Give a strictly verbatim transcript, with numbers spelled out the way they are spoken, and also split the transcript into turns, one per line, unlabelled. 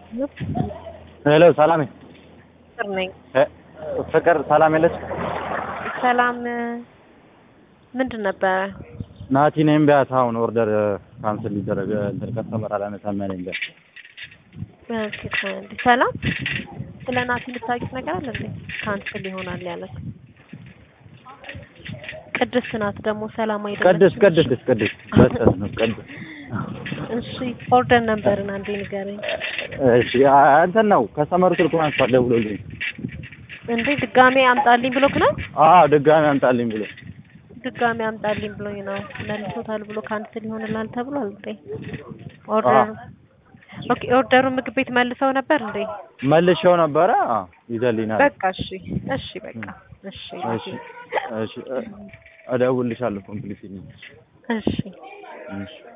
ሄሎ ሰላም
ነኝ።
ፍቅር ሰላም ያለች
ሰላም ምንድን ነበር?
ናቲ ነኝ ቢያት አሁን ኦርደር ካንስል ሊደረግ እንትን ከስተመር አላነሳም ያለኝ ጋር
ኦኬ ካንዲ ሰላም ስለ ናቲ ልታውቂው ነገር አለ እንዴ? ካንስል ይሆናል ያለክ ቅድስት ናት ደግሞ ሰላም አይደለም።
ቅድስት ቅድስት ቅድስት በስተት ነው ቅድስት።
እሺ ኦርደር ነበርን አንዴ ንገረኝ።
እሺ እንትን ነው ከስተመሩ ስልኩን አንስቷል ደውሎልኝ።
እንዴ ድጋሜ አምጣልኝ ብሎክ ነው?
አዎ ድጋሜ አምጣልኝ ብሎ
ድጋሜ አምጣልኝ ብሎኝ ነው። መልሶታል ብሎ ካንስል ይሆንላል ተብሏል እንዴ? ኦርደር ኦኬ ኦርደሩን ምግብ ቤት መልሰው ነበር እንዴ?
መልሼው ነበረ። አዎ ይዘልኝናል።
በቃ እሺ እሺ በቃ እሺ
እሺ እሺ እደውልልሻለሁ ኮምፕሊት።
እሺ
እሺ